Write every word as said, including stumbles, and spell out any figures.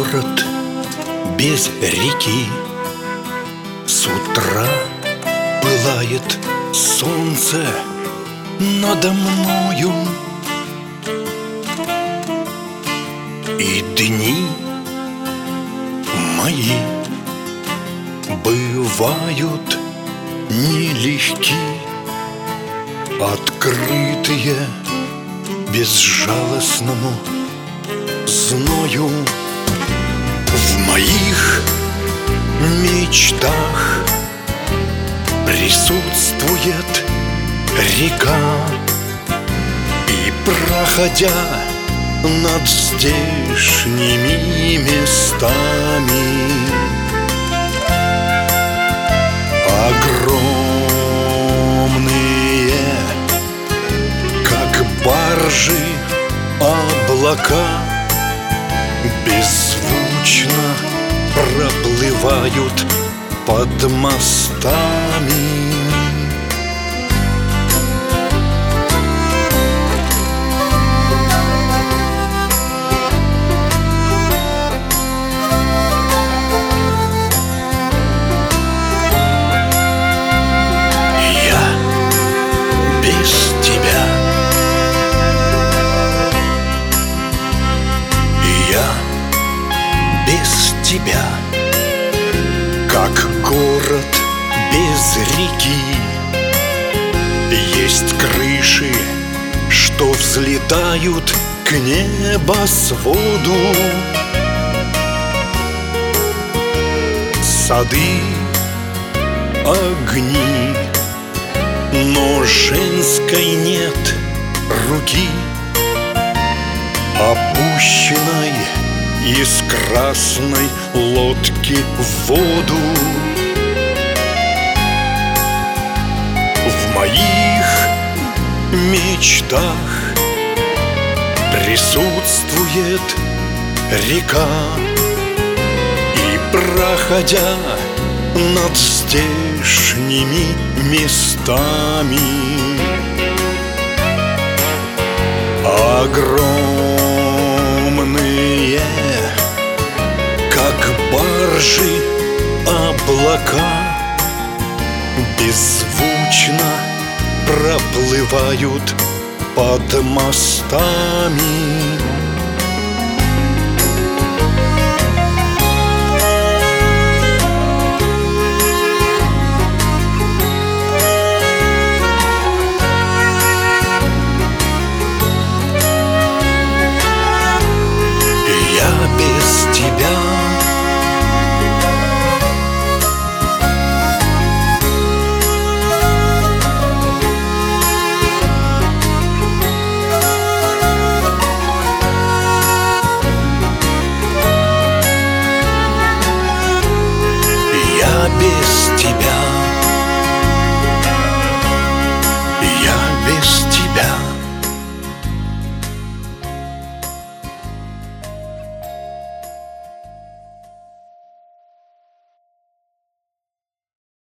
город без реки. С утра пылает солнце надо мною, и дни мои бывают нелегки, открытые безжалостному зною. В моих мечтах присутствует река, и, проходя над здешними местами, огромные, как баржи, облака беззвучно проплывают под мостами. Без тебя, как город без реки. Есть крыши, что взлетают к небосводу, сады, огни, но женской нет руки, опущенной из красной лодки в воду. В моих мечтах присутствует река, и, проходя над здешними местами, огромные, как баржи, облака беззвучно проплывают под мостами.